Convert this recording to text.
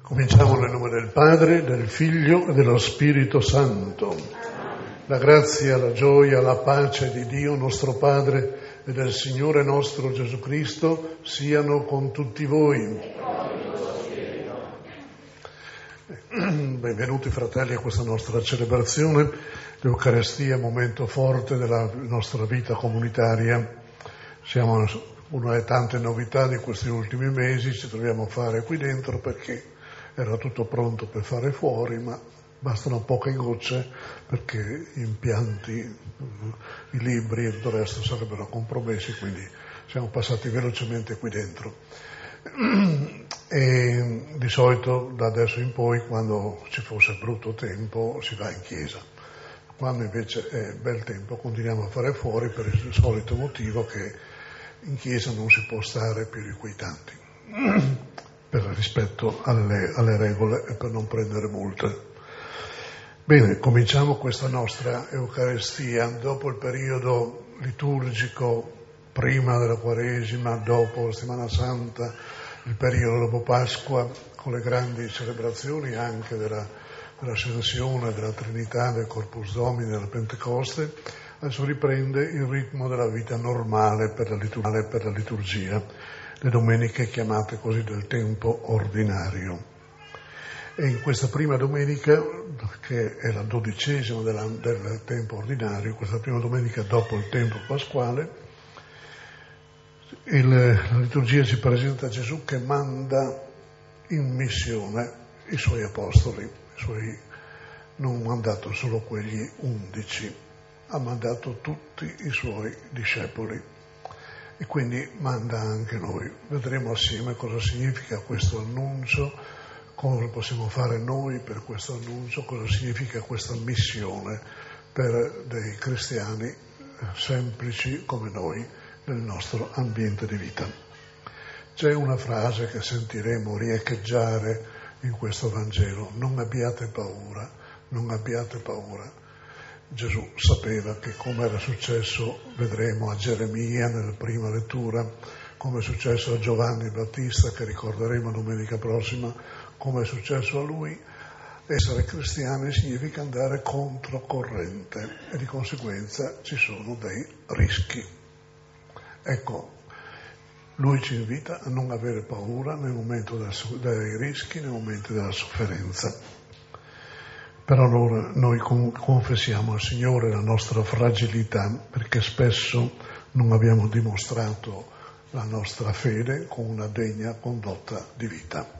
Cominciamo nel nome del Padre, del Figlio e dello Spirito Santo. La grazia, la gioia, la pace di Dio nostro Padre e del Signore nostro Gesù Cristo siano con tutti voi. Benvenuti fratelli a questa nostra celebrazione. L'Eucarestia è un momento forte della nostra vita comunitaria. Siamo una delle tante novità di questi ultimi mesi, ci troviamo a fare qui dentro perché era tutto pronto per fare fuori, ma bastano poche gocce perché gli impianti, i libri e tutto il resto sarebbero compromessi, quindi siamo passati velocemente qui dentro. E di solito da adesso in poi, quando ci fosse brutto tempo, si va in chiesa. Quando invece è bel tempo continuiamo a fare fuori per il solito motivo che in chiesa non si può stare più di quei tanti, per rispetto alle regole e per non prendere multe. Bene, cominciamo questa nostra Eucaristia dopo il periodo liturgico, prima della Quaresima, dopo la Settimana Santa, il periodo dopo Pasqua, con le grandi celebrazioni anche dell'Ascensione, della Trinità, del Corpus Domini, della Pentecoste. Adesso riprende il ritmo della vita normale per la liturgia, le domeniche chiamate così del tempo ordinario. E in questa prima domenica, che è la 12ª del tempo ordinario, questa prima domenica dopo il tempo pasquale, la liturgia ci presenta Gesù che manda in missione i suoi apostoli, non ha mandato solo quegli 11, ha mandato tutti i suoi discepoli e quindi manda anche noi. Vedremo assieme cosa significa questo annuncio, come possiamo fare noi per questo annuncio, cosa significa questa missione per dei cristiani semplici come noi nel nostro ambiente di vita. C'è una frase che sentiremo riecheggiare in questo Vangelo: non abbiate paura, non abbiate paura. Gesù sapeva che, come era successo, vedremo a Geremia nella prima lettura, come è successo a Giovanni Battista, che ricorderemo domenica prossima, come è successo a lui, essere cristiani significa andare controcorrente e di conseguenza ci sono dei rischi. Ecco, lui ci invita a non avere paura nel momento dei rischi, nel momento della sofferenza. Per allora noi confessiamo al Signore la nostra fragilità, perché spesso non abbiamo dimostrato la nostra fede con una degna condotta di vita.